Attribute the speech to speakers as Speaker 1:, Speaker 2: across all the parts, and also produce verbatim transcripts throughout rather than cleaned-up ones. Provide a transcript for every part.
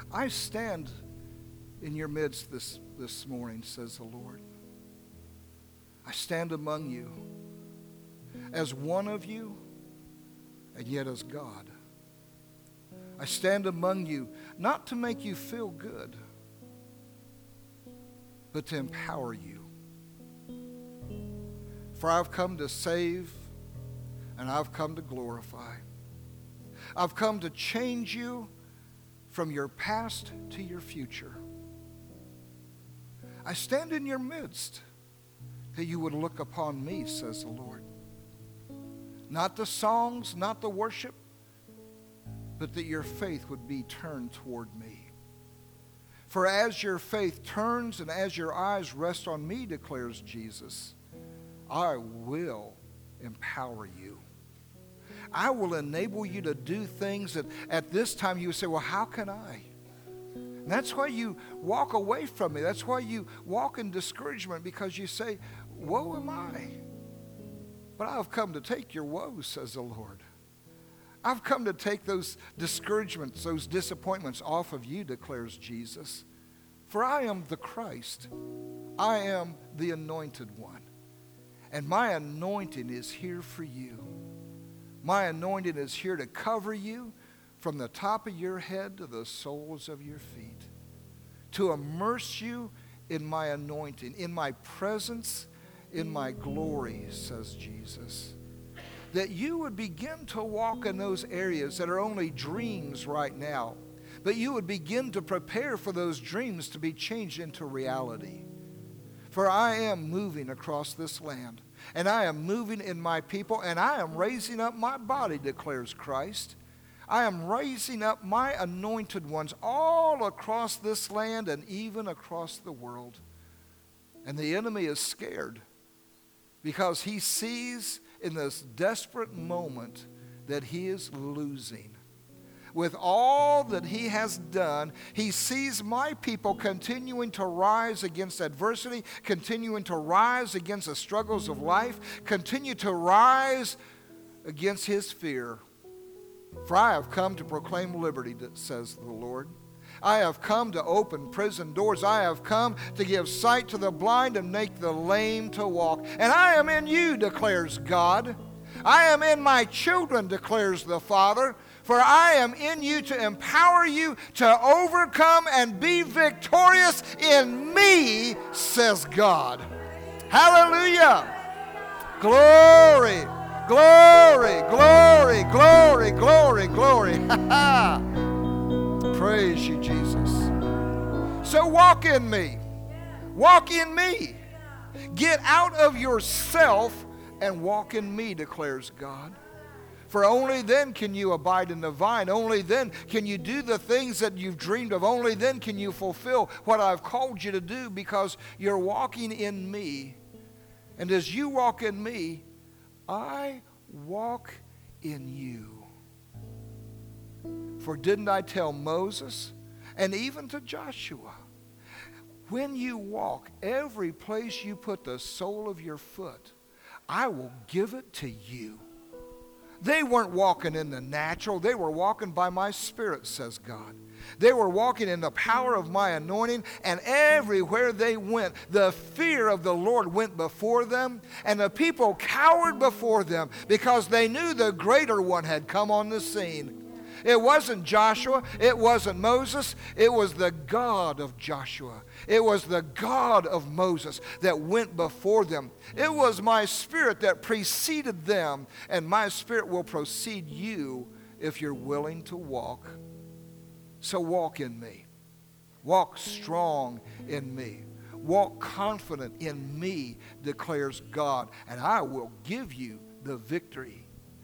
Speaker 1: I stand in your midst this, this morning, says the Lord. I stand among you as one of you and yet as God. I stand among you not to make you feel good, but to empower you. For I've come to save and I've come to glorify. I've come to change you from your past to your future. I stand in your midst that you would look upon me, says the Lord. Not the songs, not the worship, but that your faith would be turned toward me. For as your faith turns and as your eyes rest on me, declares Jesus, I will empower you. I will enable you to do things that at this time you would say, well, how can I? And that's why you walk away from me. That's why you walk in discouragement, because you say, woe am I. But I have come to take your woes, says the Lord. I've come to take those discouragements, those disappointments off of you, declares Jesus. For I am the Christ. I am the anointed one. And my anointing is here for you. My anointing is here to cover you from the top of your head to the soles of your feet. To immerse you in my anointing, in my presence, in my glory, says Jesus. That you would begin to walk in those areas that are only dreams right now. But you would begin to prepare for those dreams to be changed into reality. For I am moving across this land. And I am moving in my people. And I am raising up my body, declares Christ. I am raising up my anointed ones all across this land and even across the world. And the enemy is scared because he sees in this desperate moment that he is losing. With all that he has done, he sees my people continuing to rise against adversity, continuing to rise against the struggles of life, continue to rise against his fear. For I have come to proclaim liberty, says the Lord. I have come to open prison doors. I have come to give sight to the blind and make the lame to walk. And I am in you, declares God. I am in my children, declares the Father. For I am in you to empower you to overcome and be victorious in me, says God. Hallelujah. Glory, glory, glory, glory, glory, glory. Praise you, Jesus. So walk in me. Walk in me. Get out of yourself and walk in me, declares God. For only then can you abide in the vine. Only then can you do the things that you've dreamed of. Only then can you fulfill what I've called you to do, because you're walking in me. And as you walk in me, I walk in you. For didn't I tell Moses and even to Joshua, when you walk, every place you put the sole of your foot, I will give it to you. They weren't walking in the natural. They were walking by my Spirit, says God. They were walking in the power of my anointing, and everywhere they went, the fear of the Lord went before them, and the people cowered before them because they knew the greater one had come on the scene. It wasn't Joshua. It wasn't Moses. It was the God of Joshua. It was the God of Moses that went before them. It was my Spirit that preceded them, and my Spirit will precede you if you're willing to walk. So walk in me. Walk strong in me. Walk confident in me, declares God, and I will give you the victory.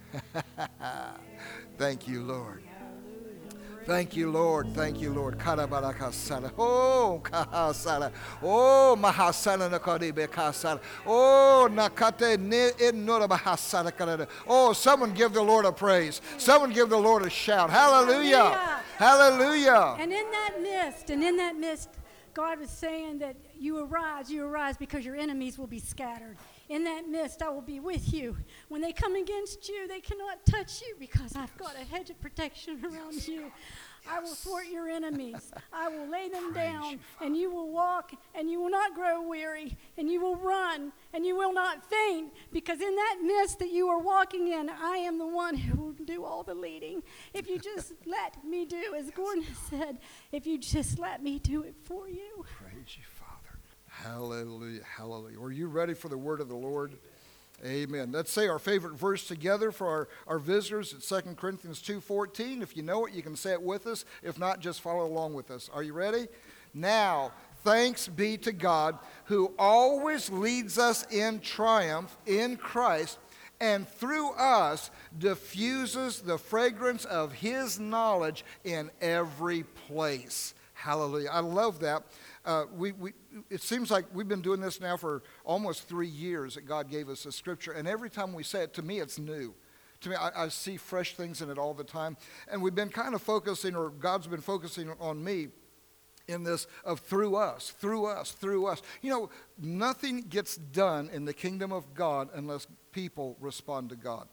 Speaker 1: Thank you, Lord. Thank you, Lord. Thank you, Lord. Oh, kahasala. Oh, mahasala nakaribe kasala. Oh, nakate ne inora bahasala kalada. Oh, someone give the Lord a praise. Someone give the Lord a shout. Hallelujah. Hallelujah.
Speaker 2: And in that mist, and in that mist, God was saying that you arise, you arise because your enemies will be scattered. In that mist, I will be with you. When they come against you, they cannot touch you because I've got a hedge of protection around yes. you. I will thwart your enemies. I will lay them
Speaker 1: Praise
Speaker 2: down,
Speaker 1: you,
Speaker 2: and you will walk, and you will not grow weary, and you will run, and you will not faint, because in that mist that you are walking in, I am the one who will do all the leading. If you just let me do, as Gordon said, if you just let me do it for you.
Speaker 1: Praise you, Father. Hallelujah, hallelujah. Are you ready for the word of the Lord? Amen. Let's say our favorite verse together for our, our visitors. It's Second Corinthians two fourteen. If you know it, you can say it with us. If not, just follow along with us. Are you ready? Now, thanks be to God who always leads us in triumph in Christ, and through us diffuses the fragrance of his knowledge in every place. Hallelujah. I love that. Uh, we, we, it seems like we've been doing this now for almost three years that God gave us the scripture. And every time we say it, to me, it's new. To me, I, I see fresh things in it all the time. And we've been kind of focusing, or God's been focusing on me in this of through us, through us, through us. You know, nothing gets done in the kingdom of God unless people respond to God.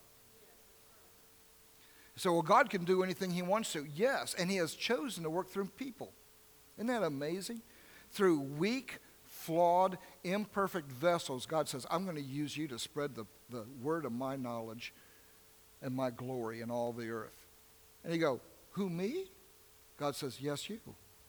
Speaker 1: So, well, God can do anything he wants to. Yes, and he has chosen to work through people. Isn't that amazing? Through weak, flawed, imperfect vessels, God says, I'm going to use you to spread the, the word of my knowledge and my glory in all the earth. And you go, who, me? God says, yes, you.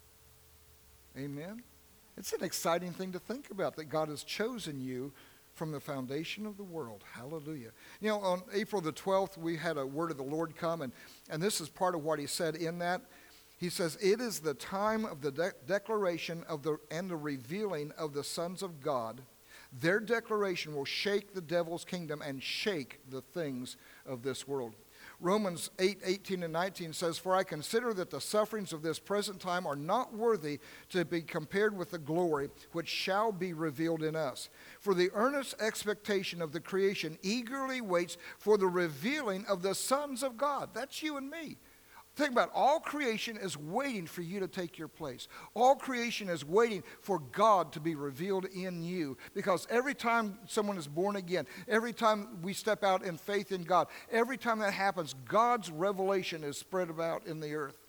Speaker 1: Amen? It's an exciting thing to think about, that God has chosen you from the foundation of the world. Hallelujah. You know, on April the twelfth, we had a word of the Lord come, and, and this is part of what he said in that. He says, it is the time of the de- declaration of the and the revealing of the sons of God. Their declaration will shake the devil's kingdom and shake the things of this world. Romans eight, eighteen and nineteen says, for I consider that the sufferings of this present time are not worthy to be compared with the glory which shall be revealed in us. For the earnest expectation of the creation eagerly waits for the revealing of the sons of God. That's you and me. Think about it. All creation is waiting for you to take your place. All creation is waiting for God to be revealed in you. Because every time someone is born again, every time we step out in faith in God, every time that happens, God's revelation is spread about in the earth.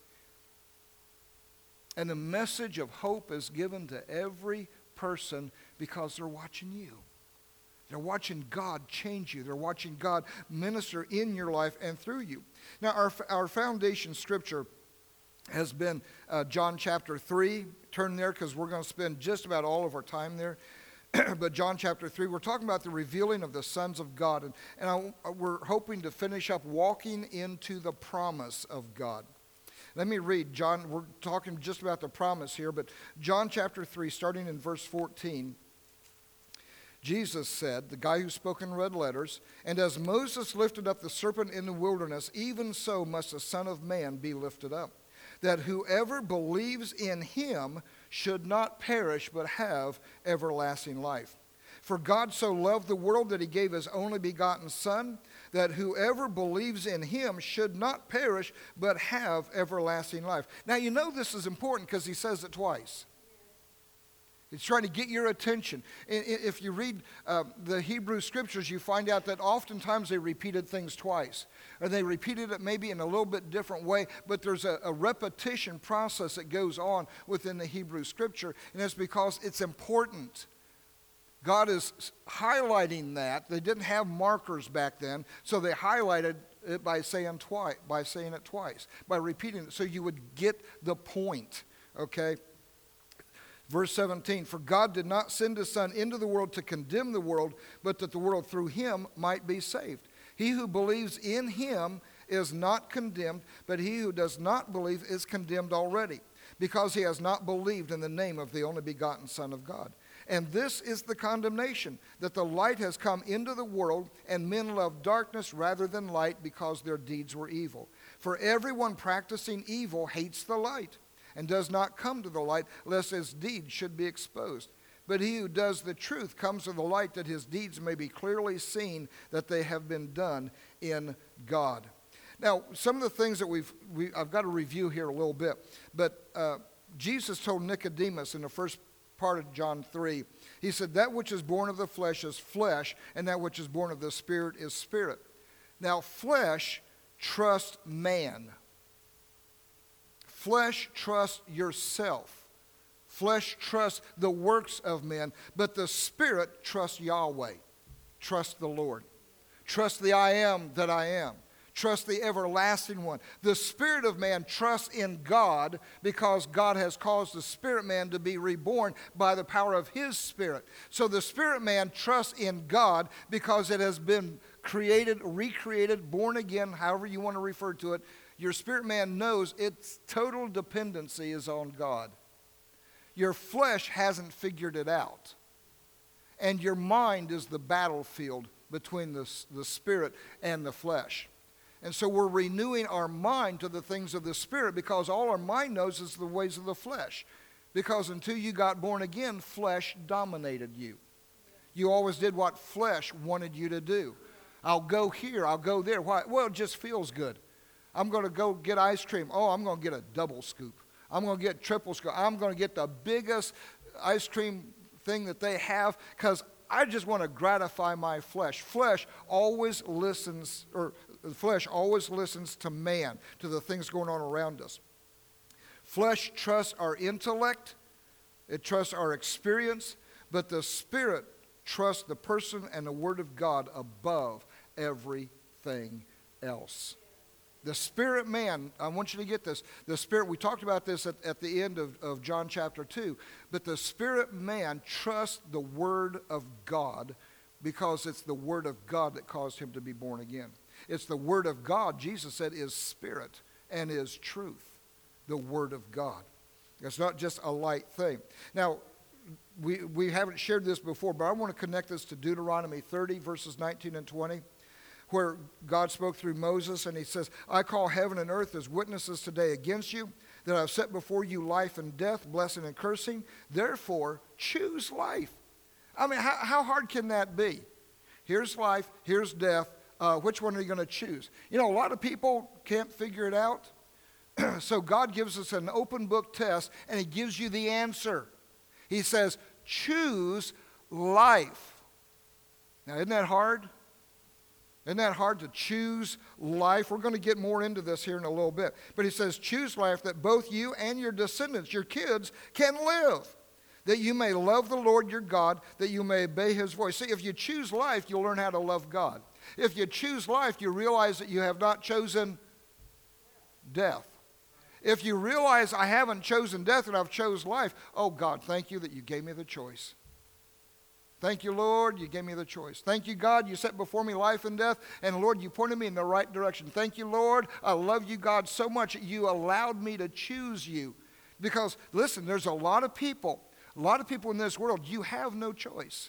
Speaker 1: And the message of hope is given to every person because they're watching you. They're watching God change you. They're watching God minister in your life and through you. Now, our, our foundation scripture has been uh, John chapter three. Turn there because we're going to spend just about all of our time there. But John chapter three, we're talking about the revealing of the sons of God. And, and I, we're hoping to finish up walking into the promise of God. Let me read John. We're talking just about the promise here, but John chapter three, starting in verse fourteen. Jesus said, the guy who spoke in red letters, and as Moses lifted up the serpent in the wilderness, even so must the Son of Man be lifted up, that whoever believes in him should not perish but have everlasting life. For God so loved the world that he gave his only begotten Son, that whoever believes in him should not perish but have everlasting life. Now you know this is important because he says it twice. It's trying to get your attention. If you read uh, the Hebrew scriptures, you find out that oftentimes they repeated things twice. Or they repeated it maybe in a little bit different way, but there's a, a repetition process that goes on within the Hebrew scripture, and it's because it's important. God is highlighting that. They didn't have markers back then, so they highlighted it by saying twice, by saying it twice, by repeating it, so you would get the point, okay? Verse seventeen, for God did not send his Son into the world to condemn the world, but that the world through him might be saved. He who believes in him is not condemned, but he who does not believe is condemned already, because he has not believed in the name of the only begotten Son of God. And this is the condemnation, that the light has come into the world, and men love darkness rather than light because their deeds were evil. For everyone practicing evil hates the light, and does not come to the light, lest his deeds should be exposed. But he who does the truth comes to the light, that his deeds may be clearly seen, that they have been done in God. Now, some of the things that we've, we, I've got to review here a little bit, but uh, Jesus told Nicodemus in the first part of John three. He said, that which is born of the flesh is flesh, and that which is born of the Spirit is spirit. Now, flesh trusts man. Flesh trusts yourself. Flesh trusts the works of men, but the Spirit trusts Yahweh. Trust the Lord. Trust the I am that I am. Trust the everlasting one. The spirit of man trusts in God because God has caused the spirit man to be reborn by the power of his spirit. So the spirit man trusts in God because it has been created, recreated, born again, however you want to refer to it. Your spirit man knows its total dependency is on God. Your flesh hasn't figured it out. And your mind is the battlefield between the, the spirit and the flesh. And so we're renewing our mind to the things of the Spirit because all our mind knows is the ways of the flesh. Because until you got born again, flesh dominated you. You always did what flesh wanted you to do. I'll go here, I'll go there. Why? Well, it just feels good. I'm going to go get ice cream. Oh, I'm going to get a double scoop. I'm going to get triple scoop. I'm going to get the biggest ice cream thing that they have because I just want to gratify my flesh. Flesh always listens, or the flesh always listens to man, to the things going on around us. Flesh trusts our intellect, it trusts our experience, but the Spirit trusts the person and the Word of God above everything else. The spirit man, I want you to get this. The spirit, we talked about this at, at the end of, of John chapter two, but the spirit man trusts the Word of God because it's the Word of God that caused him to be born again. It's the Word of God, Jesus said, is spirit and is truth. The Word of God. It's not just a light thing. Now, we, we haven't shared this before, but I want to connect this to Deuteronomy thirty, verses nineteen and twenty, where God spoke through Moses, and he says, I call heaven and earth as witnesses today against you, that I've set before you life and death, blessing and cursing. Therefore, choose life. I mean, how, how hard can that be? Here's life, here's death. Uh, which one are you going to choose? You know, a lot of people can't figure it out. So God gives us an open book test, and he gives you the answer. He says, choose life. Now, isn't that hard? Isn't that hard to choose life? We're going to get more into this here in a little bit. But he says, choose life that both you and your descendants, your kids, can live. That you may love the Lord your God, that you may obey his voice. See, if you choose life, you'll learn how to love God. If you choose life, you realize that you have not chosen death. If you realize I haven't chosen death and I've chose life, oh God, thank you that you gave me the choice. Thank you, Lord, you gave me the choice. Thank you, God, you set before me life and death, and Lord, you pointed me in the right direction. Thank you, Lord, I love you, God, so much that you allowed me to choose you. Because, listen, there's a lot of people, a lot of people in this world, you have no choice.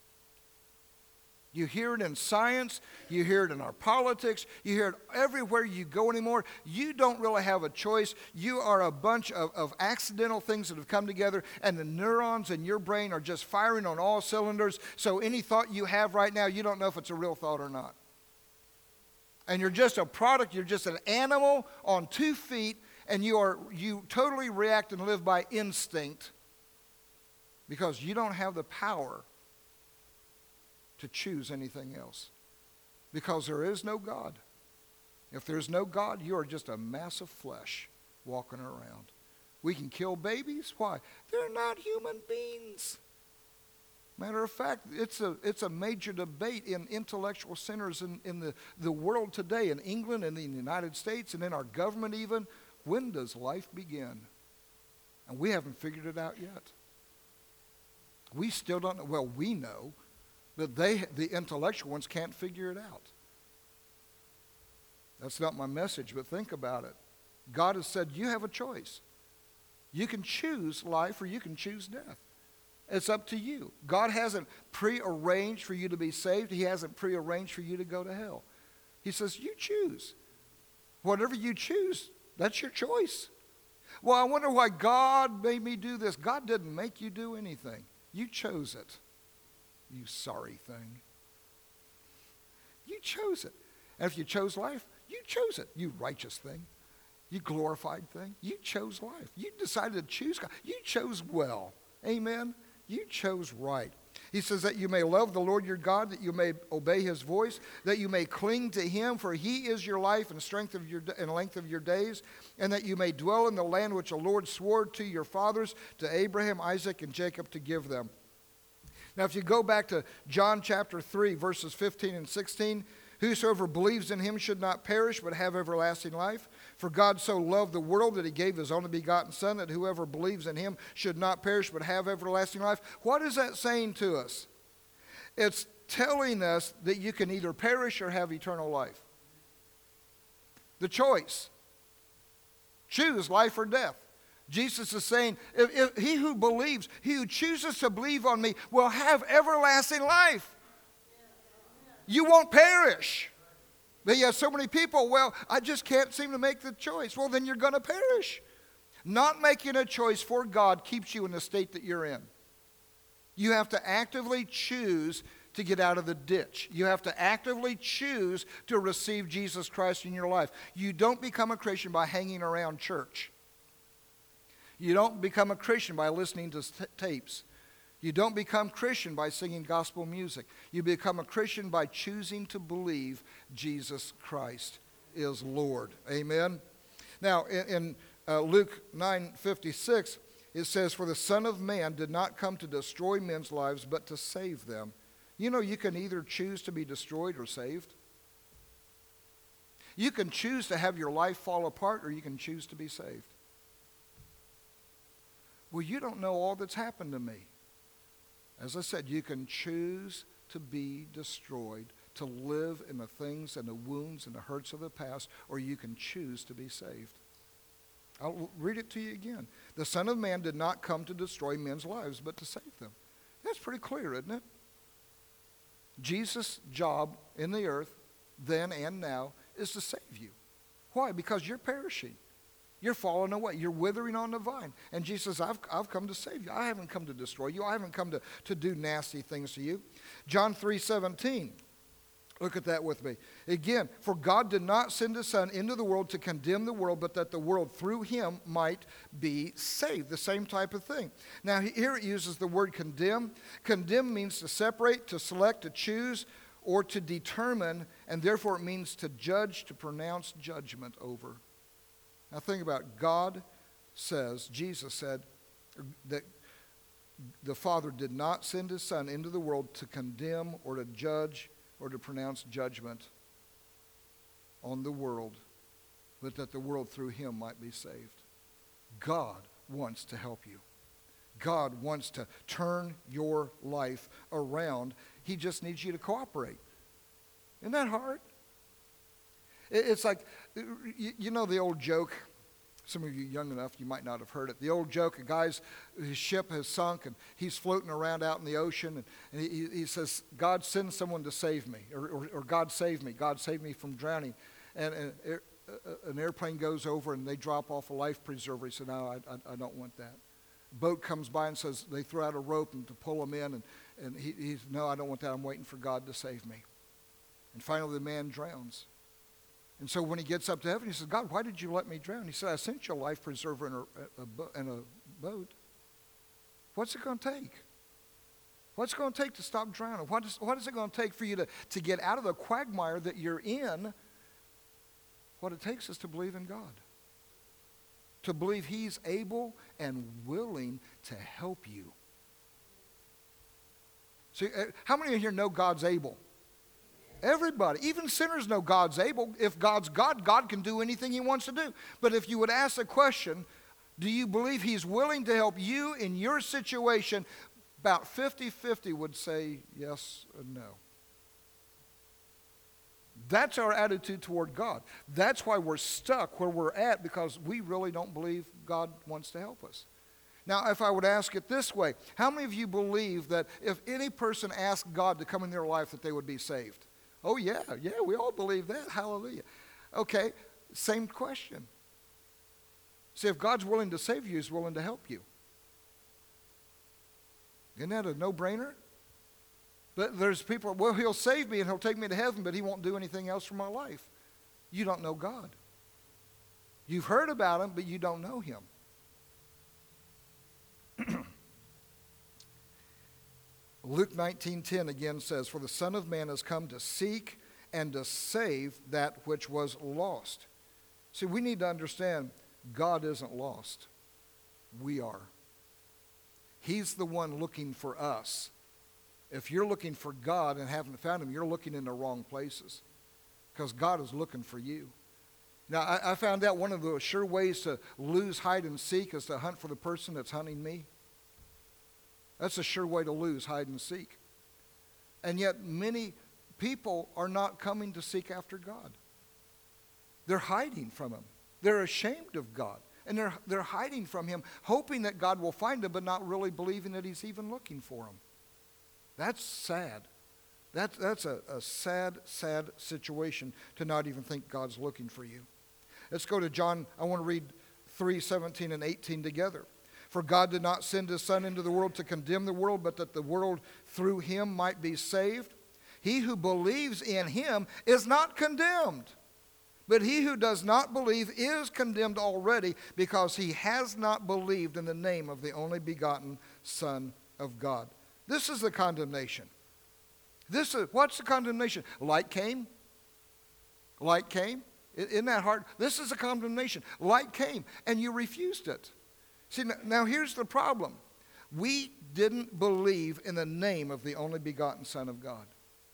Speaker 1: You hear it in science, you hear it in our politics, you hear it everywhere you go anymore. You don't really have a choice. You are a bunch of, of accidental things that have come together, and the neurons in your brain are just firing on all cylinders. So any thought you have right now, you don't know if it's a real thought or not. And you're just a product, you're just an animal on two feet, and you are you totally react and live by instinct because you don't have the power to choose anything else, because there is no God. If there's no God, you are just a mass of flesh walking around. We can kill babies. Why? They're not human beings. Matter of fact, it's a it's a major debate in intellectual centers in, in the, the world today, in England and in the United States and in our government even. When does life begin? And we haven't figured it out yet. We still don't know. Well, we know. But they, the intellectual ones, can't figure it out. That's not my message, but think about it. God has said you have a choice. You can choose life or you can choose death. It's up to you. God hasn't prearranged for you to be saved. He hasn't prearranged for you to go to hell. He says you choose. Whatever you choose, that's your choice. Well, I wonder why God made me do this. God didn't make you do anything. You chose it. You sorry thing. You chose it. And if you chose life, you chose it. You righteous thing. You glorified thing. You chose life. You decided to choose God. You chose well. Amen? You chose right. He says that you may love the Lord your God, that you may obey his voice, that you may cling to him, for he is your life and strength of your and length of your days, and that you may dwell in the land which the Lord swore to your fathers, to Abraham, Isaac, and Jacob to give them. Now, if you go back to John chapter three, verses fifteen and sixteen, whosoever believes in him should not perish, but have everlasting life. For God so loved the world that he gave his only begotten Son, that whoever believes in him should not perish, but have everlasting life. What is that saying to us? It's telling us that you can either perish or have eternal life. The choice. Choose life or death. Jesus is saying, if, if he who believes, he who chooses to believe on me will have everlasting life. You won't perish. But you have so many people, well, I just can't seem to make the choice. Well, then you're going to perish. Not making a choice for God keeps you in the state that you're in. You have to actively choose to get out of the ditch. You have to actively choose to receive Jesus Christ in your life. You don't become a Christian by hanging around church. You don't become a Christian by listening to t- tapes. You don't become Christian by singing gospel music. You become a Christian by choosing to believe Jesus Christ is Lord. Amen? Now, in, in uh, Luke nine fifty-six, it says, for the Son of Man did not come to destroy men's lives, but to save them. You know, you can either choose to be destroyed or saved. You can choose to have your life fall apart, or you can choose to be saved. Well, you don't know all that's happened to me. As I said, you can choose to be destroyed, to live in the things and the wounds and the hurts of the past, or you can choose to be saved. I'll read it to you again. The Son of Man did not come to destroy men's lives, but to save them. That's pretty clear, isn't it? Jesus' job in the earth, then and now, is to save you. Why? Because you're perishing. You're falling away. You're withering on the vine. And Jesus says, I've, I've come to save you. I haven't come to destroy you. I haven't come to, to do nasty things to you. John three seventeen. Look at that with me. Again, for God did not send his Son into the world to condemn the world, but that the world through him might be saved. The same type of thing. Now, here it uses the word condemn. Condemn means to separate, to select, to choose, or to determine, and therefore it means to judge, to pronounce judgment over. Now think about it. God says, Jesus said, that the Father did not send his Son into the world to condemn or to judge or to pronounce judgment on the world, but that the world through him might be saved. God wants to help you. God wants to turn your life around. He just needs you to cooperate. Isn't that hard? It's like, you know the old joke, some of you young enough, you might not have heard it. The old joke, a guy's, his ship has sunk and he's floating around out in the ocean, and, and he, he says, God, send someone to save me, or, or, or God save me, God save me from drowning. And, and air, uh, an airplane goes over and they drop off a life preserver. He said, no, I, I, I don't want that. Boat comes by and says, they throw out a rope and to pull him in, and, and he, he's, no, I don't want that, I'm waiting for God to save me. And finally the man drowns. And so when he gets up to heaven, he says, God, why did you let me drown? He said, I sent you a life preserver in a, a, a, in a boat. What's it going to take? What's it going to take to stop drowning? What is, what is it going to take for you to, to get out of the quagmire that you're in? What it takes is to believe in God. To believe he's able and willing to help you. See, how many of you here know God's able? Everybody, even sinners know God's able. If God's God, God can do anything he wants to do. But if you would ask the question, do you believe he's willing to help you in your situation? About fifty-fifty would say yes and no. That's our attitude toward God. That's why we're stuck where we're at, because we really don't believe God wants to help us. Now, if I would ask it this way, how many of you believe that if any person asked God to come in their life that they would be saved? Oh, yeah, yeah, we all believe that. Hallelujah. Okay, same question. See, if God's willing to save you, he's willing to help you. Isn't that a no-brainer? But there's people, well, he'll save me and he'll take me to heaven, but he won't do anything else for my life. You don't know God. You've heard about him, but you don't know him. Luke nineteen ten again says, "For the Son of Man has come to seek and to save that which was lost." See, we need to understand God isn't lost. We are. He's the one looking for us. If you're looking for God and haven't found him, you're looking in the wrong places, because God is looking for you. Now, I, I found out one of the sure ways to lose hide and seek is to hunt for the person that's hunting me. That's a sure way to lose hide and seek. And yet many people are not coming to seek after God. They're hiding from him. They're ashamed of God. And they're, they're hiding from him, hoping that God will find them, but not really believing that he's even looking for them. That's sad. That, that's a, a sad, sad situation to not even think God's looking for you. Let's go to John. I want to read three seventeen and eighteen together. "For God did not send his Son into the world to condemn the world, but that the world through him might be saved. He who believes in him is not condemned. But he who does not believe is condemned already, because he has not believed in the name of the only begotten Son of God." This is the condemnation. This is, what's the condemnation? Light came. Light came. Isn't that hard? This is a condemnation. Light came, and you refused it. See, now here's the problem. We didn't believe in the name of the only begotten Son of God.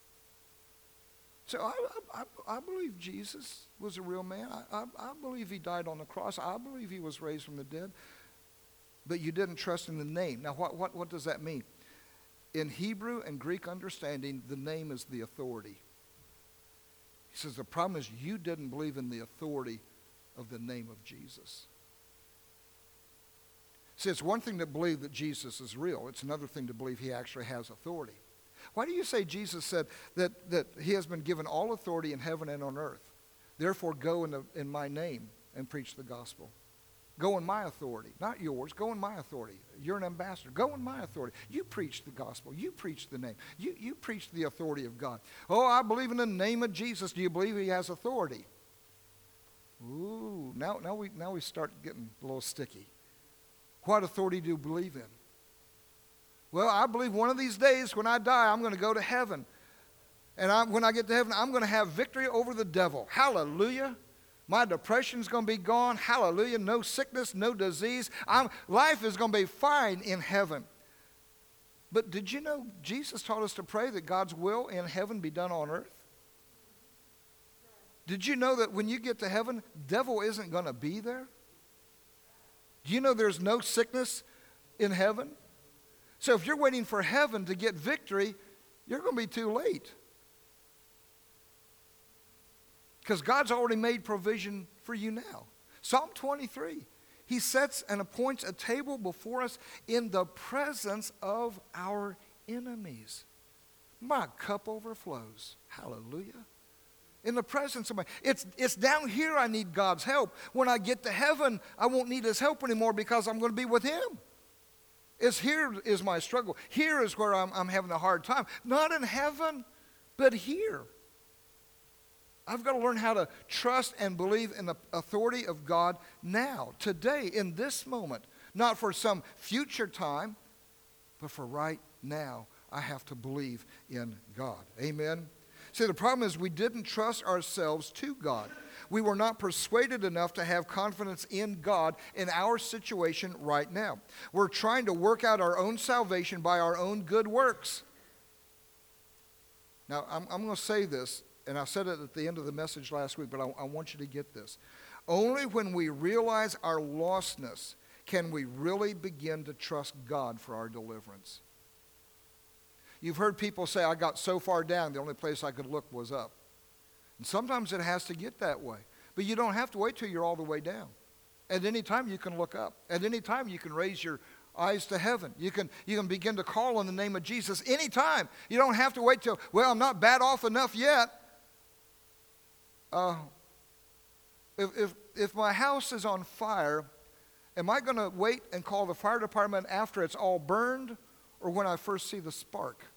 Speaker 1: So I, I, I believe Jesus was a real man. I, I, I believe he died on the cross. I believe he was raised from the dead. But you didn't trust in the name. Now, what, what, what does that mean? In Hebrew and Greek understanding, the name is the authority. He says the problem is you didn't believe in the authority of the name of Jesus. See, it's one thing to believe that Jesus is real. It's another thing to believe he actually has authority. Why do you say Jesus said that, that he has been given all authority in heaven and on earth? Therefore, go in, the, in my name and preach the gospel. Go in my authority, not yours. Go in my authority. You're an ambassador. Go in my authority. You preach the gospel. You preach the name. You, you preach the authority of God. Oh, I believe in the name of Jesus. Do you believe he has authority? Ooh, now, now, we, now we start getting a little sticky. What authority do you believe in? Well, I believe one of these days when I die, I'm going to go to heaven. And I, when I get to heaven, I'm going to have victory over the devil. Hallelujah. My depression's going to be gone. Hallelujah. No sickness, no disease. I'm, life is going to be fine in heaven. But did you know Jesus taught us to pray that God's will in heaven be done on earth? Did you know that when you get to heaven, devil isn't going to be there? Do you know there's no sickness in heaven? So if you're waiting for heaven to get victory, you're going to be too late. Because God's already made provision for you now. Psalm twenty-three, he sets and appoints a table before us in the presence of our enemies. My cup overflows. Hallelujah. In the presence of my, it's, it's down here I need God's help. When I get to heaven, I won't need his help anymore because I'm going to be with him. It's here is my struggle. Here is where I'm, I'm having a hard time. Not in heaven, but here. I've got to learn how to trust and believe in the authority of God now, today, in this moment. Not for some future time, but for right now. I have to believe in God. Amen? See, the problem is we didn't trust ourselves to God. We were not persuaded enough to have confidence in God in our situation right now. We're trying to work out our own salvation by our own good works. Now, I'm, I'm going to say this. And I said it at the end of the message last week, but I, I want you to get this. Only when we realize our lostness can we really begin to trust God for our deliverance. You've heard people say, I got so far down, the only place I could look was up. And sometimes it has to get that way. But you don't have to wait till you're all the way down. At any time you can look up. At any time you can raise your eyes to heaven. You can, you can begin to call on the name of Jesus anytime. You don't have to wait till, well, I'm not bad off enough yet. Uh, if, if, if my house is on fire, am I going to wait and call the fire department after it's all burned or when I first see the spark?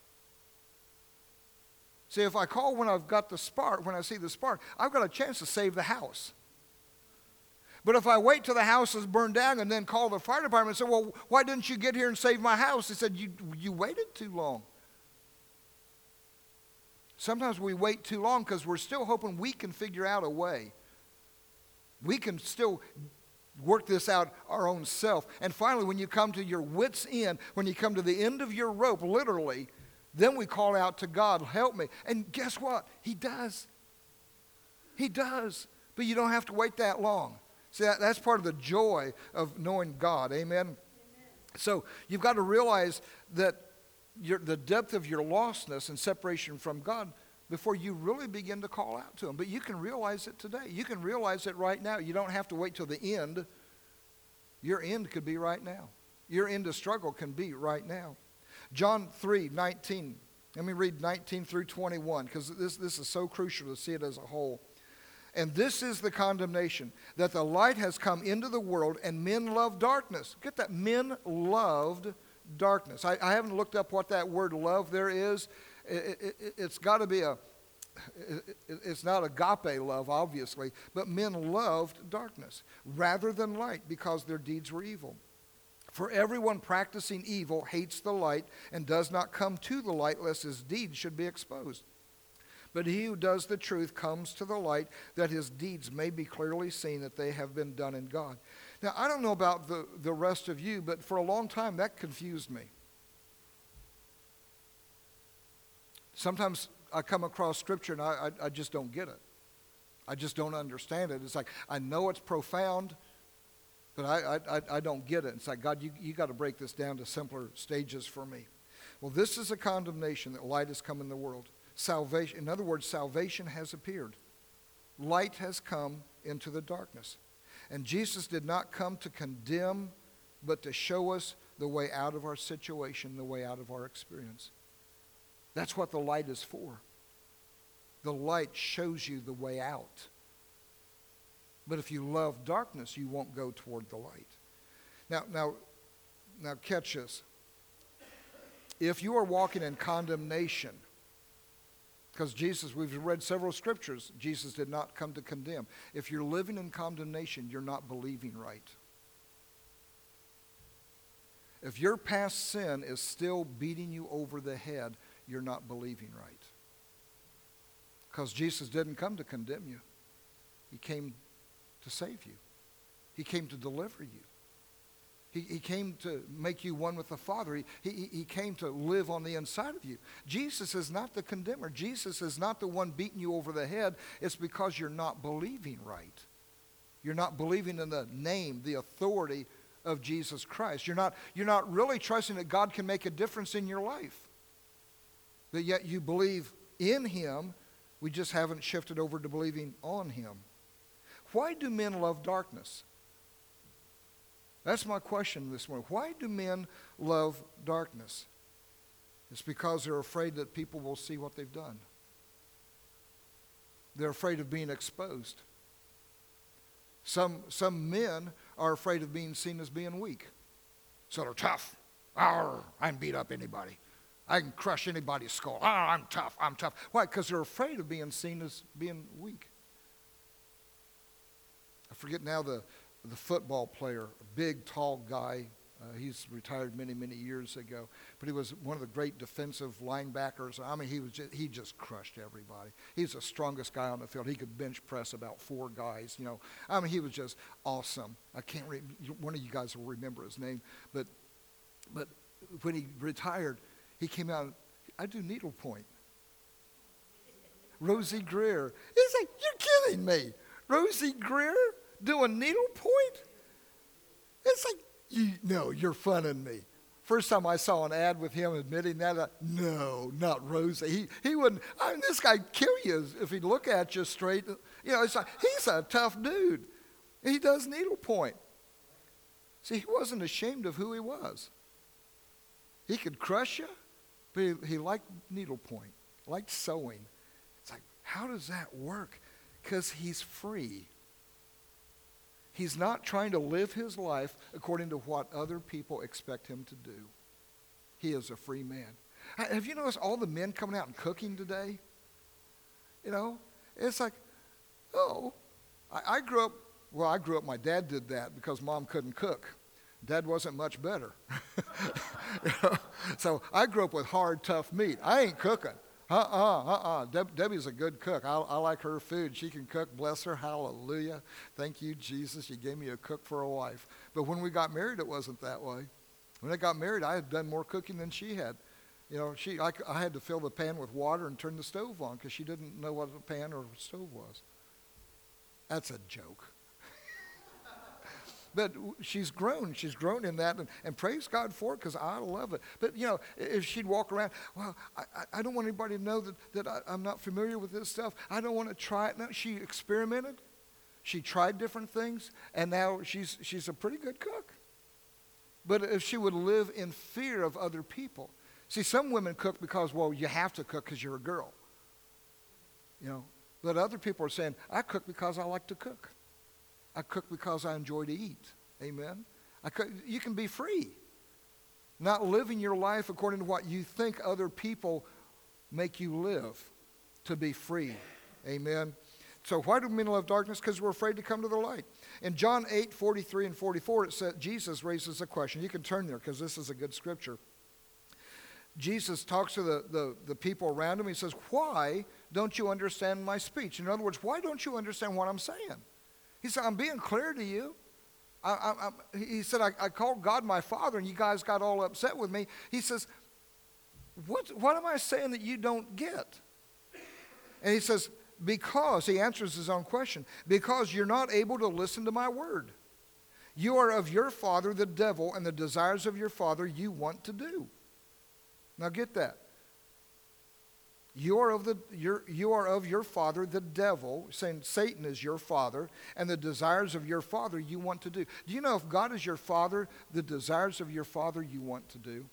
Speaker 1: See, if I call when I've got the spark, when I see the spark, I've got a chance to save the house. But if I wait till the house is burned down and then call the fire department and say, well, why didn't you get here and save my house? They said, you, you waited too long. Sometimes we wait too long because we're still hoping we can figure out a way. We can still work this out our own self. And finally, when you come to your wit's end, when you come to the end of your rope, literally, then we call out to God, help me. And guess what? He does. He does. But you don't have to wait that long. See, that, that's part of the joy of knowing God. Amen? Amen. So you've got to realize that your, the depth of your lostness and separation from God before you really begin to call out to him. But you can realize it today. You can realize it right now. You don't have to wait till the end. Your end could be right now. Your end of struggle can be right now. John three nineteen. Let me read nineteen through twenty-one, because this, this is so crucial to see it as a whole. And this is the condemnation, that the light has come into the world, and men love darkness. Get that? Men loved darkness. I, I haven't looked up what that word love there is. It, it, it's got to be a, it, it's not agape love, obviously, but men loved darkness rather than light because their deeds were evil. For everyone practicing evil hates the light and does not come to the light lest his deeds should be exposed. But he who does the truth comes to the light that his deeds may be clearly seen that they have been done in God. Now, I don't know about the, the rest of you, but for a long time that confused me. Sometimes I come across Scripture and I, I, I just don't get it. I just don't understand it. It's like, I know it's profound, but I, I, I don't get it. It's like, God, you, you got to break this down to simpler stages for me. Well, this is a condemnation that light has come in the world. Salvation, in other words, salvation has appeared. Light has come into the darkness. And Jesus did not come to condemn, but to show us the way out of our situation, the way out of our experience. That's what the light is for. The light shows you the way out. But if you love darkness, you won't go toward the light. Now, now, now catch this. If you are walking in condemnation, because Jesus, we've read several scriptures, Jesus did not come to condemn. If you're living in condemnation, you're not believing right. If your past sin is still beating you over the head, you're not believing right. Because Jesus didn't come to condemn you. He came to save you. He came to deliver you. He, he came to make you one with the Father. He, he, he came to live on the inside of you. Jesus is not the condemner. Jesus is not the one beating you over the head. It's because you're not believing right. You're not believing in the name, the authority of Jesus Christ. You're not, you're not really trusting that God can make a difference in your life. But yet you believe in him. We just haven't shifted over to believing on him. Why do men love darkness? That's my question this morning. Why do men love darkness? It's because they're afraid that people will see what they've done. They're afraid of being exposed. Some, some men are afraid of being seen as being weak. So they're tough. Arr, I can beat up anybody. I can crush anybody's skull. Ah, I'm tough, I'm tough. Why? Because they're afraid of being seen as being weak. I forget now the, the football player, a big, tall guy. Uh, he's retired many, many years ago. But he was one of the great defensive linebackers. I mean, he was just, he just crushed everybody. He's the strongest guy on the field. He could bench press about four guys, you know. I mean, he was just awesome. I can't re- one of you guys will remember his name. But, but when he retired, he came out, I do needlepoint. Rosie Greer. It's like, you're kidding me. Rosie Greer doing needlepoint? It's like, you, no, you're funning me. First time I saw an ad with him admitting that, I, no, not Rosie. He, he wouldn't, I mean, this guy'd kill you if he'd look at you straight. You know, it's like, he's a tough dude. He does needlepoint. See, he wasn't ashamed of who he was. He could crush you. But he, he liked needlepoint, liked sewing. It's like, how does that work? Because he's free. He's not trying to live his life according to what other people expect him to do. He is a free man. Have you noticed all the men coming out and cooking today? You know, it's like, oh, I, I grew up, well, I grew up, my dad did that because mom couldn't cook. Dad wasn't much better. You know? So I grew up with hard, tough meat. I ain't cooking. Uh-uh, uh-uh. Deb, Debbie's a good cook. I, I like her food. She can cook. Bless her. Hallelujah. Thank you, Jesus. You gave me a cook for a wife. But when we got married, it wasn't that way. When I got married, I had done more cooking than she had. You know, she I, I had to fill the pan with water and turn the stove on because she didn't know what a pan or a stove was. That's a joke. But she's grown. She's grown in that, and, and praise God for it because I love it. But, you know, if she'd walk around, well, I, I don't want anybody to know that, that I, I'm not familiar with this stuff. I don't want to try it. No, she experimented. She tried different things, and now she's, she's a pretty good cook. But if she would live in fear of other people. See, some women cook because, well, you have to cook because you're a girl. You know, but other people are saying, I cook because I like to cook. I cook because I enjoy to eat. Amen? I cook, you can be free. Not living your life according to what you think other people make you live. To be free. Amen? So why do men love darkness? Because we're afraid to come to the light. In John eight, forty-three and forty-four, it says, Jesus raises a question. You can turn there because this is a good scripture. Jesus talks to the, the, the people around him. He says, why don't you understand my speech? In other words, why don't you understand what I'm saying? He said, I'm being clear to you. I, I, I, he said, I, I called God my Father, and you guys got all upset with me. He says, what, what am I saying that you don't get? And he says, because, he answers his own question, because you're not able to listen to my word. You are of your father, the devil, and the desires of your father you want to do. Now get that. You are of the your, you are of your father, the devil, saying Satan is your father, and the desires of your father you want to do. Do you know if God is your father, the desires of your father you want to do?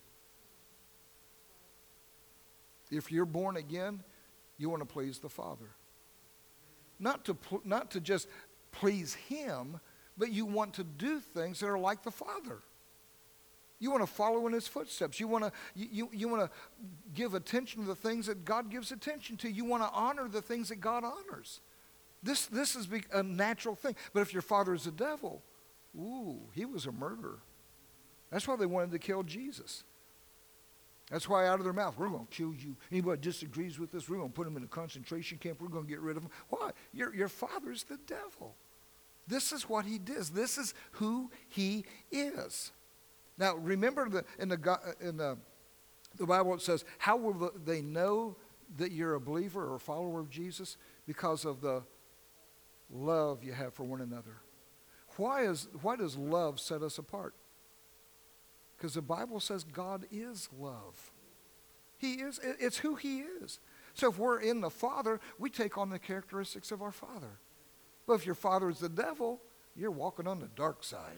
Speaker 1: If you're born again, you want to please the Father. Not to pl- not to just please him, but you want to do things that are like the Father. You want to follow in his footsteps. You want to you, you, you want to give attention to the things that God gives attention to. You want to honor the things that God honors. This this is a natural thing. But if your father is a devil, ooh, he was a murderer. That's why they wanted to kill Jesus. That's why out of their mouth, we're going to kill you. Anybody disagrees with us, we're going to put him in a concentration camp. We're going to get rid of him. Why? Your, your father's the devil. This is what he does. This is who he is. Now, remember the, in, the, in the, the Bible it says, how will they know that you're a believer or a follower of Jesus? Because of the love you have for one another. Why, is, why does love set us apart? Because the Bible says God is love. He is. It's who he is. So if we're in the Father, we take on the characteristics of our Father. But if your father is the devil, you're walking on the dark side.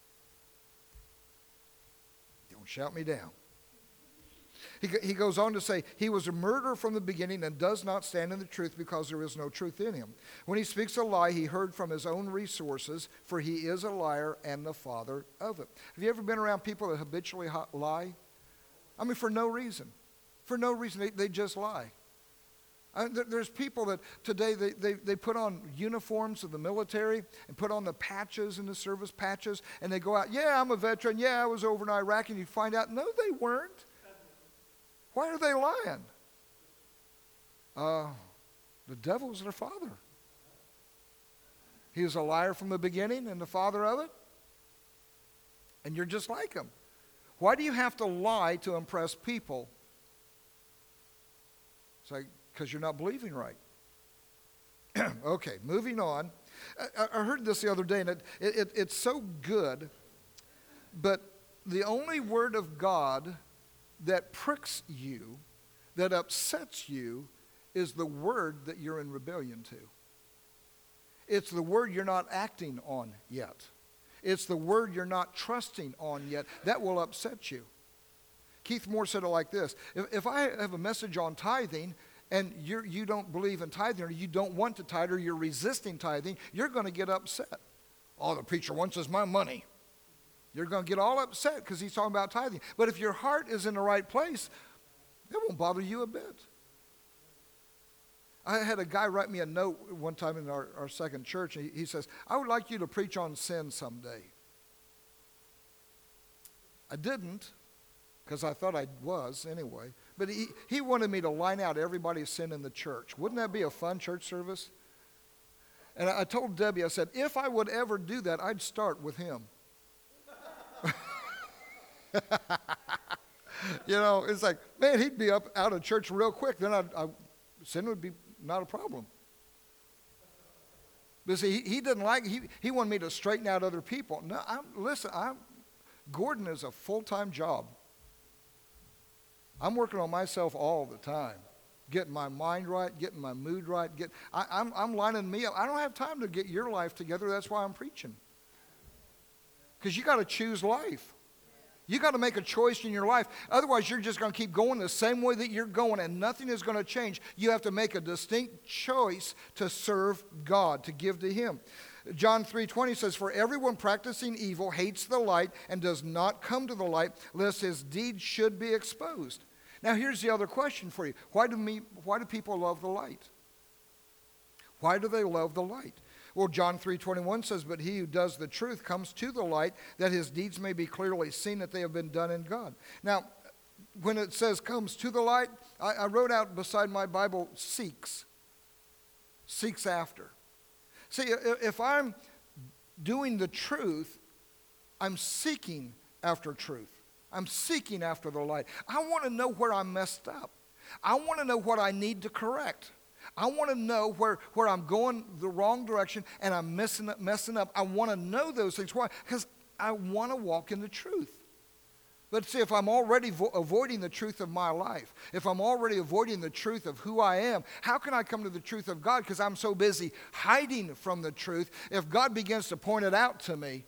Speaker 1: Don't shout me down. He, he goes on to say, he was a murderer from the beginning and does not stand in the truth because there is no truth in him. When he speaks a lie, he heard from his own resources, for he is a liar and the father of it. Have you ever been around people that habitually lie? I mean, for no reason. For no reason. They, they just lie. I, there, there's people that today they, they, they put on uniforms of the military and put on the patches in the service patches, and they go out, yeah, I'm a veteran, yeah, I was over in Iraq, and you find out, no, they weren't. Why are they lying? Uh, the devil's their father. He is a liar from the beginning and the father of it. And you're just like him. Why do you have to lie to impress people? It's like, because you're not believing right. Okay, moving on. I, I heard this the other day, and it, it, it's so good, but the only word of God that pricks you, that upsets you, is the word that you're in rebellion to. It's the word you're not acting on yet. It's the word you're not trusting on yet. That will upset you. Keith Moore said it like this. If, if I have a message on tithing, and you're, you don't believe in tithing, or you don't want to tithe, or you're resisting tithing, you're going to get upset. Oh, the preacher wants us my money. You're going to get all upset because he's talking about tithing. But if your heart is in the right place, it won't bother you a bit. I had a guy write me a note one time in our, our second church. And he, he says, I would like you to preach on sin someday. I didn't, because I thought I was anyway. But he, he wanted me to line out everybody's sin in the church. Wouldn't that be a fun church service? And I, I told Debbie, I said, if I would ever do that, I'd start with him. You know, it's like, man, he'd be up out of church real quick. Then I'd, I, sin would be not a problem. But see, he, he didn't like, he, he wanted me to straighten out other people. No, I'm, listen, I'm, Gordon is a full-time job. I'm working on myself all the time, getting my mind right, getting my mood right. Get, I, I'm, I'm lining me up. I don't have time to get your life together. That's why I'm preaching. Because you got to choose life. You got to make a choice in your life. Otherwise, you're just going to keep going the same way that you're going, and nothing is going to change. You have to make a distinct choice to serve God, to give to him. John three twenty says, for everyone practicing evil hates the light and does not come to the light, lest his deeds should be exposed. Now, here's the other question for you. Why do, me, why do people love the light? Why do they love the light? Well, John three twenty-one says, but he who does the truth comes to the light, that his deeds may be clearly seen, that they have been done in God. Now, when it says comes to the light, I, I wrote out beside my Bible, seeks. Seeks after. See, if I'm doing the truth, I'm seeking after truth. I'm seeking after the light. I want to know where I'm messed up. I want to know what I need to correct. I want to know where, where I'm going the wrong direction and I'm messing up, messing up. I want to know those things. Why? Because I want to walk in the truth. But see, if I'm already vo- avoiding the truth of my life, if I'm already avoiding the truth of who I am, how can I come to the truth of God? Because I'm so busy hiding from the truth. If God begins to point it out to me,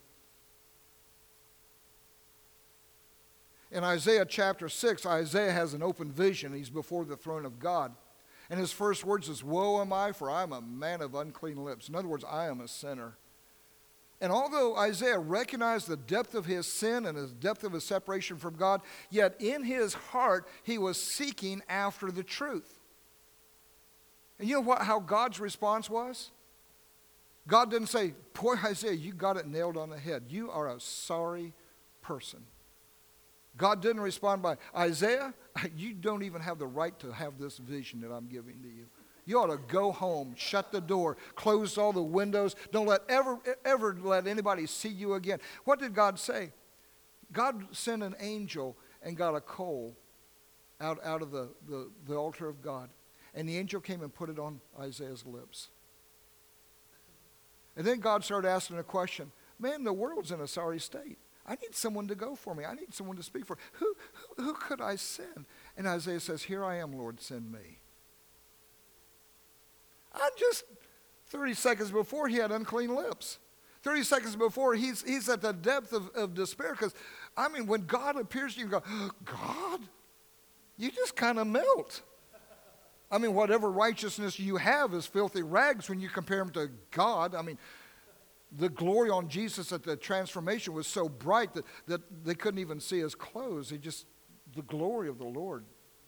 Speaker 1: in Isaiah chapter six, Isaiah has an open vision. He's before the throne of God. And his first words is, woe am I, for I am a man of unclean lips. In other words, I am a sinner. And although Isaiah recognized the depth of his sin and the depth of his separation from God, yet in his heart he was seeking after the truth. And you know what? How God's response was? God didn't say, boy, Isaiah, you got it nailed on the head. You are a sorry person. God didn't respond by, Isaiah, you don't even have the right to have this vision that I'm giving to you. You ought to go home, shut the door, close all the windows. Don't let ever, ever let anybody see you again. What did God say? God sent an angel and got a coal out, out of the, the, the altar of God. And the angel came and put it on Isaiah's lips. And then God started asking a question. Man, the world's in a sorry state. I need someone to go for me. I need someone to speak for. Who, who, who could I send? And Isaiah says, here I am, Lord, send me. I just, thirty seconds before, he had unclean lips. thirty seconds before, he's, he's at the depth of, of despair. Because, I mean, when God appears to you, you go, oh, God? You just kind of melt. I mean, whatever righteousness you have is filthy rags when you compare him to God. I mean, the glory on Jesus at the transformation was so bright that, that they couldn't even see his clothes. He just, the glory of the Lord.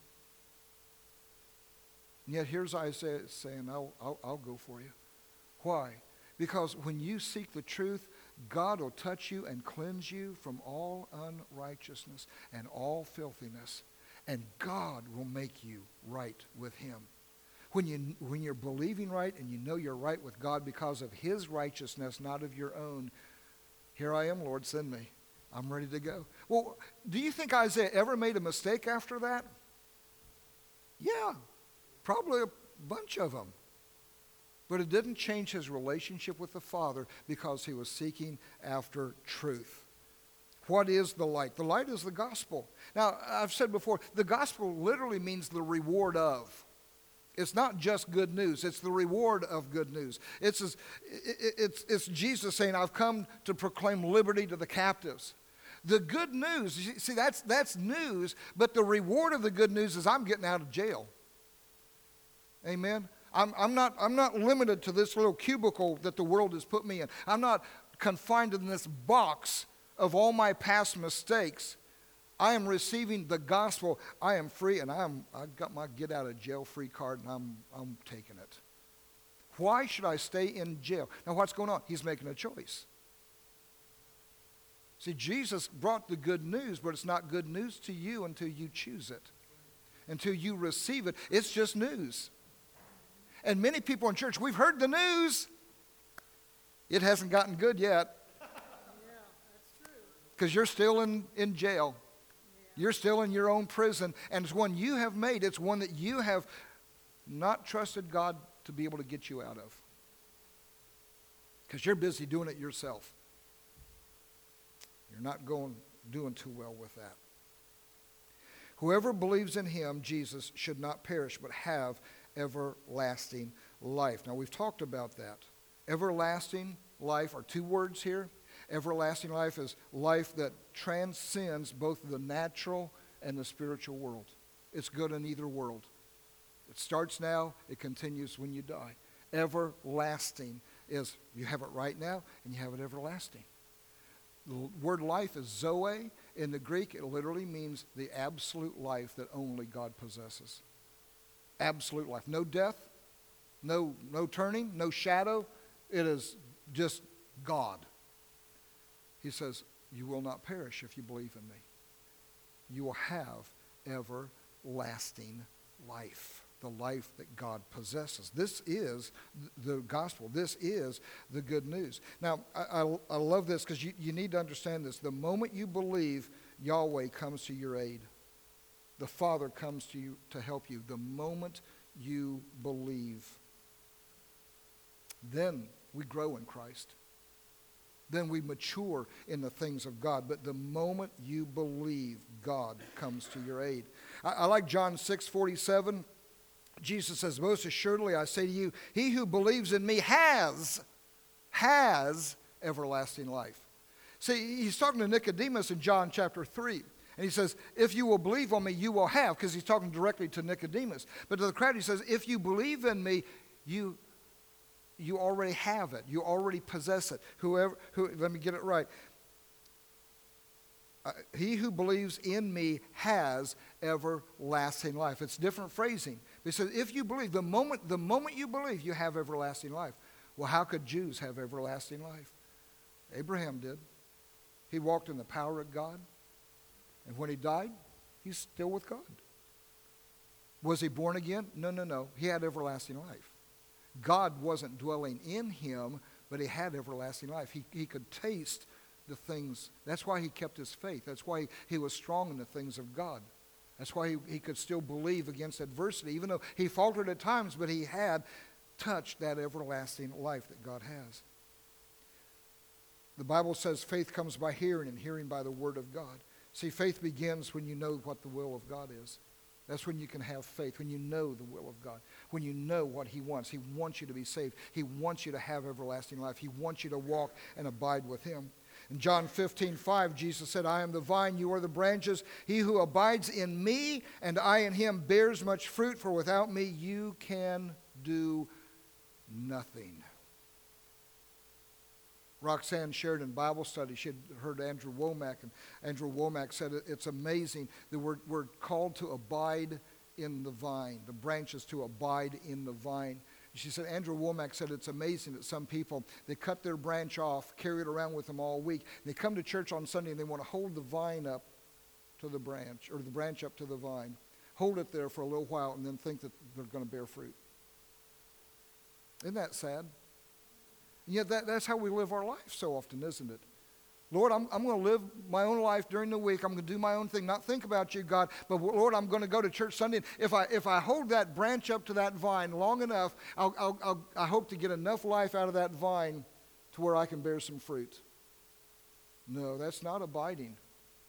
Speaker 1: And yet here's Isaiah saying, I'll, I'll, I'll go for you. Why? Because when you seek the truth, God will touch you and cleanse you from all unrighteousness and all filthiness. And God will make you right with him. When, you, when you're believing right and you know you're right with God because of his righteousness, not of your own, here I am, Lord, send me. I'm ready to go. Well, do you think Isaiah ever made a mistake after that? Yeah, probably a bunch of them. But it didn't change his relationship with the Father because he was seeking after truth. What is the light? The light is the gospel. Now, I've said before, the gospel literally means the reward of. It's not just good news. It's the reward of good news. It's, it's, it's Jesus saying, I've come to proclaim liberty to the captives. The good news, see, that's, that's news, but the reward of the good news is I'm getting out of jail. Amen? I'm, I'm, not, I'm not limited to this little cubicle that the world has put me in. I'm not confined in this box of all my past mistakes. I am receiving the gospel. I am free, and I'm, I've got my get out of jail free card, and I'm, I'm taking it. Why should I stay in jail? Now, what's going on? He's making a choice. See, Jesus brought the good news, but it's not good news to you until you choose it. until you receive it, it's just news. And many people in church, we've heard the news. It hasn't gotten good yet. Because you're still in, in jail. You're still in your own prison. And it's one you have made. It's one that you have not trusted God to be able to get you out of. Because you're busy doing it yourself. You're not going doing too well with that. Whoever believes in him, Jesus, should not perish but have everlasting life. Now, we've talked about that. Everlasting life are two words here. Everlasting life is life that transcends both the natural and the spiritual world. It's good in either world. It starts now, it continues when you die. Everlasting is, you have it right now, and you have it everlasting. The word life is zoe. In the Greek, it literally means the absolute life that only God possesses. Absolute life. No death, no, no turning, no shadow. It is just God. He says, you will not perish if you believe in me. You will have everlasting life. The life that God possesses. This is the gospel. This is the good news. Now, I, I, I love this because you, you need to understand this. The moment you believe, Yahweh comes to your aid. The Father comes to you to help you. The moment you believe, then we grow in Christ. Then we mature in the things of God. But the moment you believe, God comes to your aid. I, I like John six forty-seven. Jesus says, most assuredly I say to you, he who believes in me has, has everlasting life. See, he's talking to Nicodemus in John chapter three. And he says, if you will believe on me, you will have, because he's talking directly to Nicodemus. But to the crowd, he says, if you believe in me, you, you already have it. You already possess it. Whoever, who, let me get it right. Uh, he who believes in me has everlasting life. It's different phrasing. He says, if you believe, the moment, the moment you believe, you have everlasting life. Well, how could Jews have everlasting life? Abraham did. He walked in the power of God. And when he died, he's still with God. Was he born again? No, no, no. He had everlasting life. God wasn't dwelling in him, but he had everlasting life. He, he could taste the things. That's why he kept his faith. That's why he, he was strong in the things of God. That's why he, he could still believe against adversity, even though he faltered at times, but he had touched that everlasting life that God has. The Bible says faith comes by hearing, and hearing by the word of God. See, faith begins when you know what the will of God is. That's when you can have faith, when you know the will of God, when you know what he wants. He wants you to be saved. He wants you to have everlasting life. He wants you to walk and abide with him. In John fifteen five, Jesus said, I am the vine, you are the branches. He who abides in me and I in him bears much fruit, for without me you can do nothing. Roxanne shared in Bible study, she had heard Andrew Womack, and Andrew Womack said it's amazing that we're, we're called to abide in the vine, the branches to abide in the vine. She said, Andrew Womack said it's amazing that some people, they cut their branch off, carry it around with them all week. They come to church on Sunday and they want to hold the vine up to the branch, or the branch up to the vine. Hold it there for a little while and then think that they're going to bear fruit. Isn't that sad? And yet that, that's how we live our life so often, isn't it? Lord, I'm, I'm going to live my own life during the week. I'm going to do my own thing, not think about you, God. But Lord, I'm going to go to church Sunday. If I if I hold that branch up to that vine long enough, I'll, I'll, I'll, I hope to get enough life out of that vine to where I can bear some fruit. No, that's not abiding.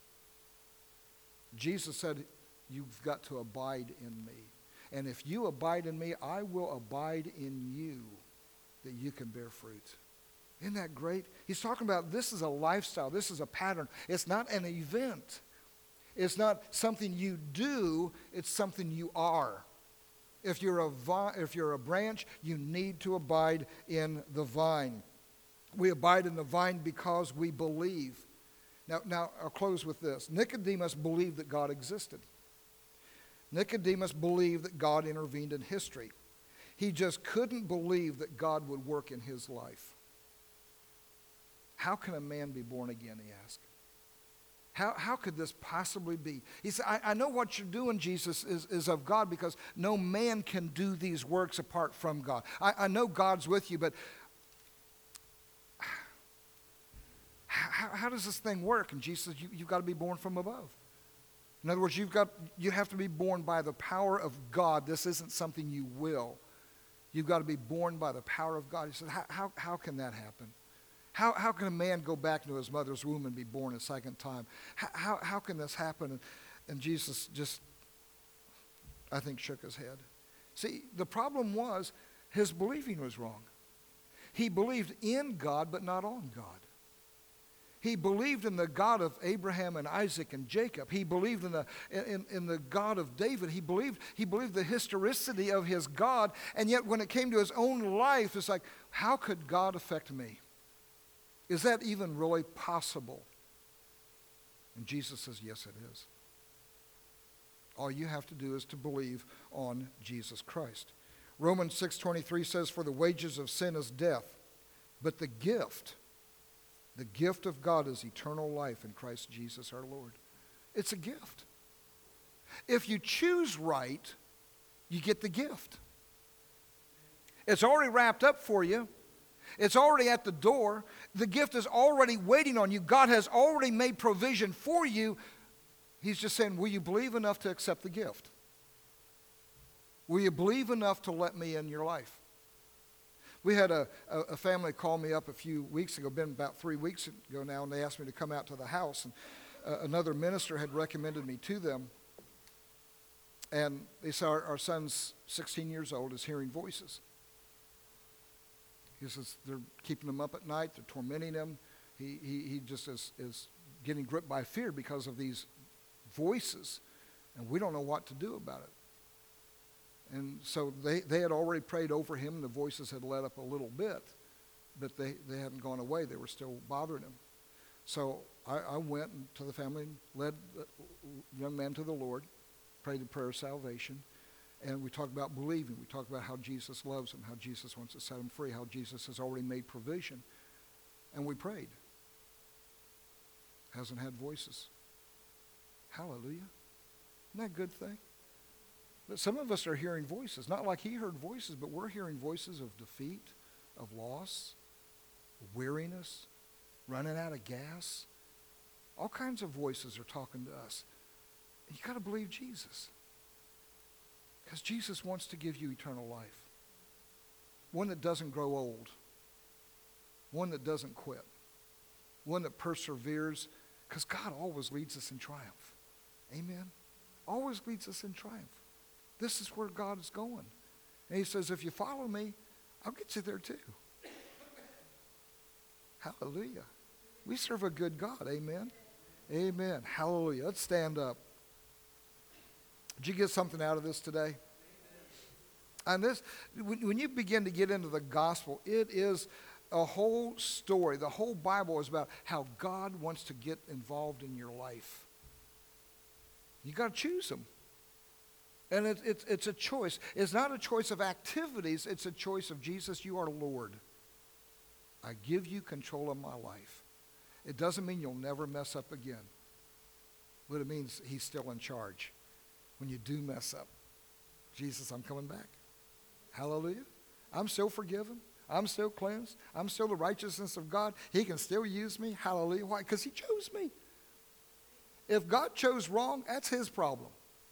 Speaker 1: Jesus said, you've got to abide in me. And if you abide in me, I will abide in you, that you can bear fruit. Isn't that great? He's talking about this is a lifestyle. This is a pattern. It's not an event. It's not something you do. It's something you are. If you're a vi- if you're a branch, you need to abide in the vine. We abide in the vine because we believe. Now, now I'll close with this. Nicodemus believed that God existed. Nicodemus believed that God intervened in history. He just couldn't believe that God would work in his life. How can a man be born again, he asked. How, how could this possibly be? He said, I, I know what you're doing, Jesus, is, is of God, because no man can do these works apart from God. I, I know God's with you, but how, how does this thing work? And Jesus says, you, you've got to be born from above. In other words, you've got, you have to be born by the power of God. This isn't something you will. You've got to be born by the power of God. He said, how, how, how can that happen? How, how can a man go back into his mother's womb and be born a second time? How, how, how can this happen? And, and Jesus just, I think, shook his head. See, the problem was his believing was wrong. He believed in God, but not on God. He believed in the God of Abraham and Isaac and Jacob. He believed in the, in, in the God of David. He believed, he believed the historicity of his God. And yet when it came to his own life, it's like, how could God affect me? Is that even really possible? And Jesus says, yes, it is. All you have to do is to believe on Jesus Christ. Romans six twenty-three says, for the wages of sin is death, but the gift, the gift of God is eternal life in Christ Jesus our Lord. It's a gift. If you choose right, you get the gift. It's already wrapped up for you. It's already at the door. The gift is already waiting on you. God has already made provision for you. He's just saying, will you believe enough to accept the gift? Will you believe enough to let me in your life? We had a, a, a family call me up a few weeks ago, been about three weeks ago now, and they asked me to come out to the house. And uh, another minister had recommended me to them. And they said, our, our son's sixteen years old, is hearing voices. He says they're keeping him up at night, they're tormenting him. He, he, he just is, is getting gripped by fear because of these voices, and we don't know what to do about it. And so they, they had already prayed over him, and the voices had let up a little bit, but they, they hadn't gone away. They were still bothering him. So I, I went to the family and led the young man to the Lord, prayed the prayer of salvation. And we talked about believing. We talked about how Jesus loves him, how Jesus wants to set him free, how Jesus has already made provision. And we prayed. Hasn't had voices. Hallelujah. Isn't that a good thing? But some of us are hearing voices. Not like he heard voices, but we're hearing voices of defeat, of loss, weariness, running out of gas. All kinds of voices are talking to us. And you got to believe Jesus. Because Jesus wants to give you eternal life. One that doesn't grow old. One that doesn't quit. One that perseveres. Because God always leads us in triumph. Amen? Always leads us in triumph. This is where God is going. And he says, if you follow me, I'll get you there too. Hallelujah. We serve a good God. Amen? Amen. Hallelujah. Let's stand up. Did you get something out of this today? And this, when, when you begin to get into the gospel, it is a whole story. The whole Bible is about how God wants to get involved in your life. You got to choose him. And it, it, it's a choice. It's not a choice of activities. It's a choice of Jesus, you are Lord. I give you control of my life. It doesn't mean you'll never mess up again. But it means he's still in charge. When you do mess up, Jesus, I'm coming back. Hallelujah. I'm still forgiven. I'm still cleansed. I'm still the righteousness of God. He can still use me. Hallelujah. Why? Because he chose me. If God chose wrong, that's his problem.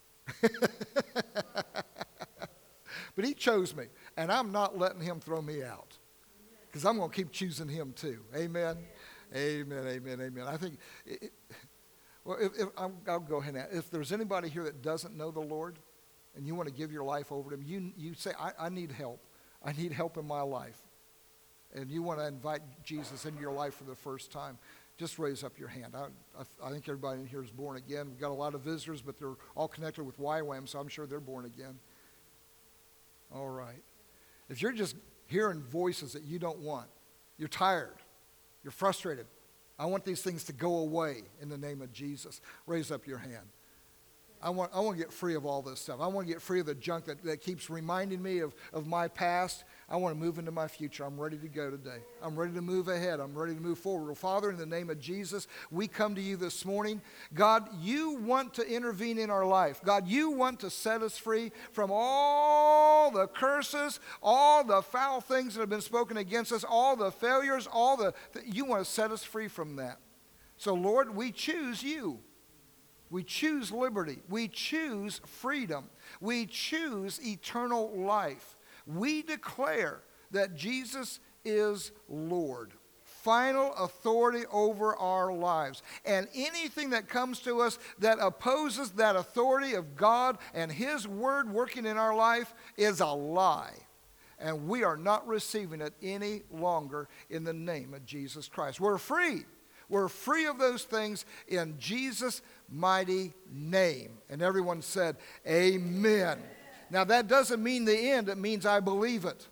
Speaker 1: But he chose me, and I'm not letting him throw me out, because I'm going to keep choosing him too. Amen. Amen. Amen. Amen. I think. It, it, Well, if, if I'll, I'll go ahead and if there's anybody here that doesn't know the Lord and you want to give your life over to him, you, you say, I, I need help. I need help in my life. And you want to invite Jesus into your life for the first time, just raise up your hand. I, I, I think everybody in here is born again. We've got a lot of visitors, but they're all connected with Y WAM, so I'm sure they're born again. All right. If you're just hearing voices that you don't want, you're tired, you're frustrated, I want these things to go away in the name of Jesus. Raise up your hand. I want, I want to get free of all this stuff. I want to get free of the junk that, that keeps reminding me of, of my past. I want to move into my future. I'm ready to go today. I'm ready to move ahead. I'm ready to move forward. Well, Father, in the name of Jesus, we come to you this morning. God, you want to intervene in our life. God, you want to set us free from all the curses, all the foul things that have been spoken against us, all the failures, all the, you want to set us free from that. So, Lord, we choose you. We choose liberty. We choose freedom. We choose eternal life. We declare that Jesus is Lord, final authority over our lives. And anything that comes to us that opposes that authority of God and His Word working in our life is a lie. And we are not receiving it any longer in the name of Jesus Christ. We're free. We're free of those things in Jesus' mighty name. And everyone said, amen. Now that doesn't mean the end. It means I believe it.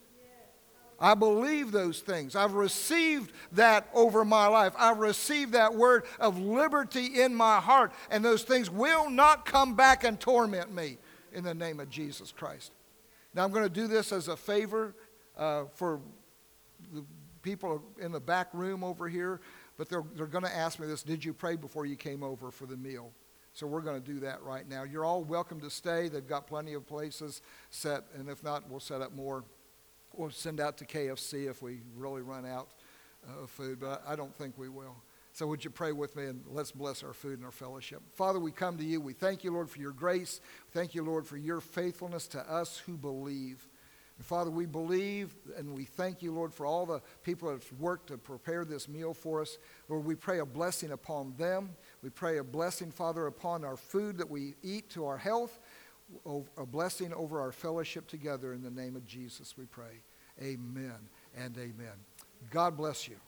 Speaker 1: I believe those things. I've received that over my life. I've received that word of liberty in my heart. And those things will not come back and torment me in the name of Jesus Christ. Now I'm going to do this as a favor uh, for the people in the back room over here. But they're, they're going to ask me this, did you pray before you came over for the meal? So we're going to do that right now. You're all welcome to stay. They've got plenty of places set. And if not, we'll set up more. We'll send out to K F C if we really run out of food. But I don't think we will. So would you pray with me and let's bless our food and our fellowship. Father, we come to you. We thank you, Lord, for your grace. Thank you, Lord, for your faithfulness to us who believe. And Father, we believe and we thank you, Lord, for all the people that have worked to prepare this meal for us. Lord, we pray a blessing upon them. We pray a blessing, Father, upon our food that we eat, to our health, a blessing over our fellowship together. In the name of Jesus, we pray. Amen and amen. God bless you.